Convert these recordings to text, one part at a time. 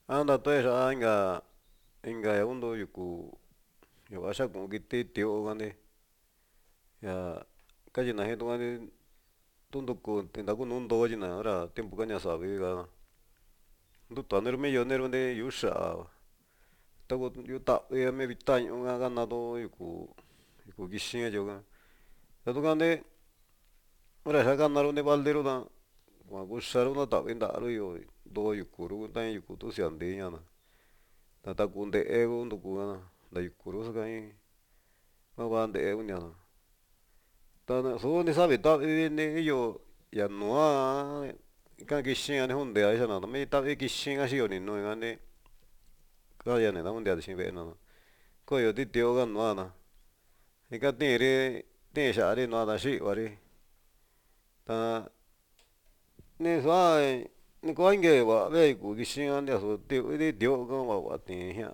anda toesa inga ya undo yuku asha como kiti tio gane ya kaji na gente gane tundo ko tinda ko nundo jina ora tiempo kanya sabe ga ndu taner me yoner de yusha tago yuta ya me bitanyo ga ganado yuku gishin joga tado gane ora sha ganaro ne baldero da wa gusharo na ta inda aro yo do yukuru ta yuku tu siande yana ta kunde ego ndu ku da yukuru sa kai ma bande ego nyana ta so ne sabe ta ne yo ya no kan gishin ane hunde a isa na me ta gishin a shi yo ni no gane ka ya ne da hunde a shi be na ko yo ti tio ga no na e ka te sha re no da shi wa re ta ne sa ni ko ange wa be ku gishin ane so tio ga wa ti ya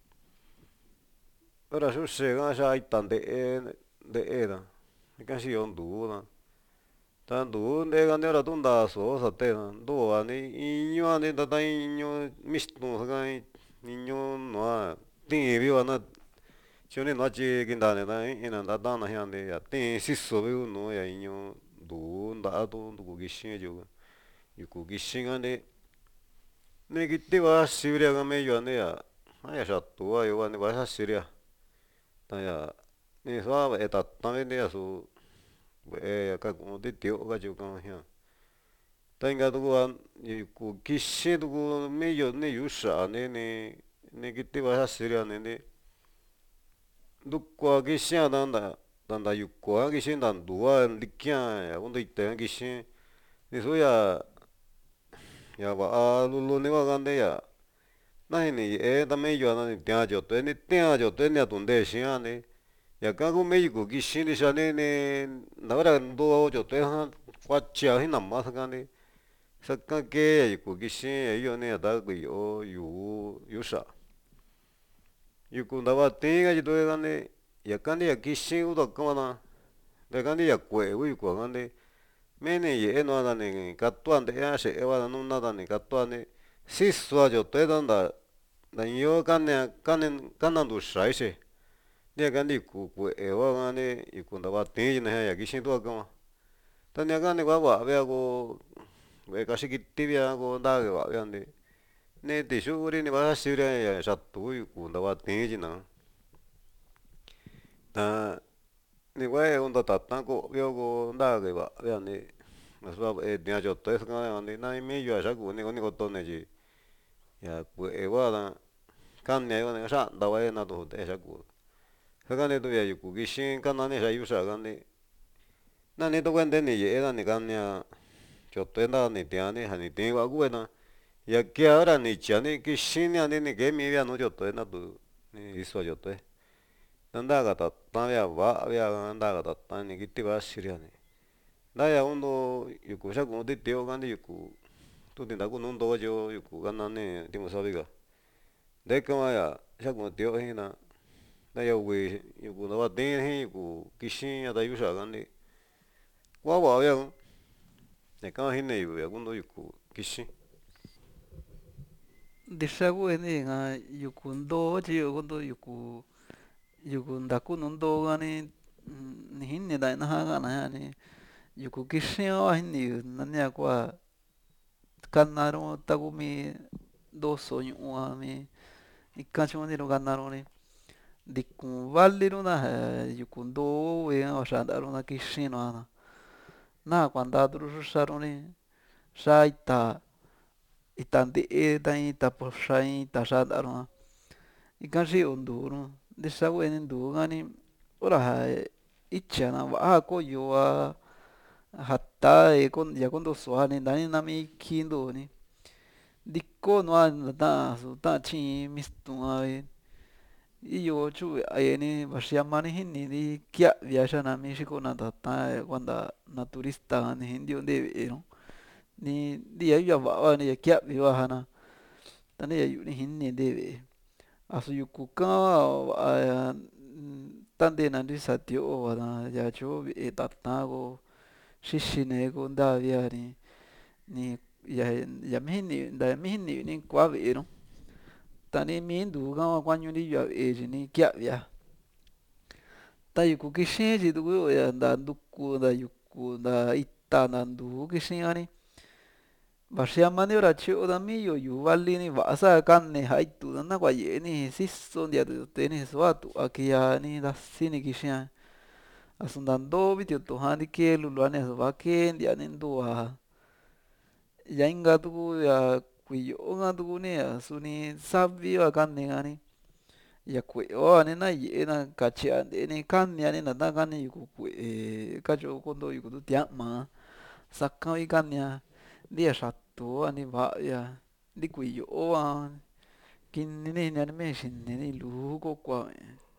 ora su se ga sha itan de era kan shi yo ndu na ta ndu de ga ne ora tunda so sa te na do ani iño ani ta iño mistu sa ga iño no a ti bi wa na chone no chi kin da ne da ina da na ya de ya ti si so be no ya iño ndu nda to ndu gishin jo yuku gishin ane ne gitti wa siria ga me yo ne ya ya sha tu wa yo wa ne wa sa siria ta ya ni so e ta ta me ne ya su ya ka como ti tio ga ju ka ya ta inga tu wa yuku gishin tu me yo ne yu sha ne gitti wa sa siria ne ndu kwa gishin da yuku wa gishin da ndu wa likya ya undo ite gishin ni so ya ba a lu ne wa ga ne ya na ni ta me yo na ni tia jo te ne tunde shi ane ya ka ku me yuku gishin ni sha ne na ora ndo jo te ha kwa chia hi na ma sa ga ne sa ka ke ya yuku gishin ya yo ne ya da ku yo yu sha yuku nda wa te ga ji to ga ne ya ka ne ya gishin u da ka na de ga ne ya kue u yuku ga ne me ne ye no da ne ka to ande ya she e wa da no na da ne ka to ane si so jo te da yo ka na du sha she ne ga ne ku e wa ga ne yuku nda wa te ji ne ya gishin to ga ma ta ne ga ne wa be go be ka shi ki ti bi go da ge wa ya ne de shu ri ne wa shi ri ya sha tu yuku nda wa te ji na ta ni wa e onda ta ta ko yo go da ge wa ya ne ma so e dia jo to es ga ne na me yo sha ku ne go to ne ji ya ku e wa da kan ne wa ne sha da wa e na do de sha ku sa ga ne to ya yuku gishin kan na ne sha yu sha ga ne na ne to wen de ne ye da ne kan ya cho to da ne dia ne ha ne de wa gu na ya que ahora ni chane gishin ya ne ge mi ya no yo to na du ni iso yo to nanda ga ta ta ya wa ya nanda ga ta ta ni gitti wa shi ya ne da ya undo yuku sha ku de teo ga ne yuku tu de da ku no do jo yuku ga na ne ti mo sa bi ga de ka ma ya sha ku teo he na da ya we yuku da wa de he yuku gishin ya da yu sha ga ne wa wa ya ne ka he ne yu ya undo yuku gishin Ndixagu ene nga yuku ndoo chi yogondo yuku ndaku no ndoo gani ni hinni da ina haga na yani yuku kixin wa hinni nania kwa kanaro tagumi doso ñu'u mi ika chuniro ganaro ni diku valiro na yuku ndoo we wa xandaro na kixin no na kuandadro xaro ni xa ita nte'e ta ita poxa ita xandaro na ika xi'yo nduro ndixagu ene nduu gani ora icha na va'a koyo a jata ya kondoso ni ndani nami kindo ni ndiko no a su ta chi mistu iyo chu eni vaxia mani jini ni kia'vi xa nami xiko na tata kuanda na turista ni jindio nte'e no ni nti'a ya va'a ni ya kia'vi va jana ta ni ya yu'u ni jini nte'e asu yuku kan va'a ta ntena ntisa tio'o va ya cho ve'e tata ko xixine ko ntavia ni ya mi jini nda mi jini ni kua ve'e no. tani mindu kama kuañu ni yua eji ni kiavia ta yuku kixii tuku ya nda nduku nda yuku nda ita nda nduu kixia ni vaxiamani ora chio'o mi yo vali ni va'a saa kani jaitu na kuaye'e ni siso ntia tute ni su'a tu'va kia ni ndasi ni kixia asu nta ntoo vi tiotuja ntikee lulua ni asu va kee ntia ni ntu'a ya inka tuku ya kuiyo'o ka tuku ni a suni savi va kani'a ni ya kue'eo ni na ye'e na katyia nte'e ni kania ni nta kani yuku kue'e katyo konto yuku tu tia'ama saka vi kania ntia xatu'va ni va'aya nti kuiyo'o va kini ni jinia ni mee xini ni iluu kokua.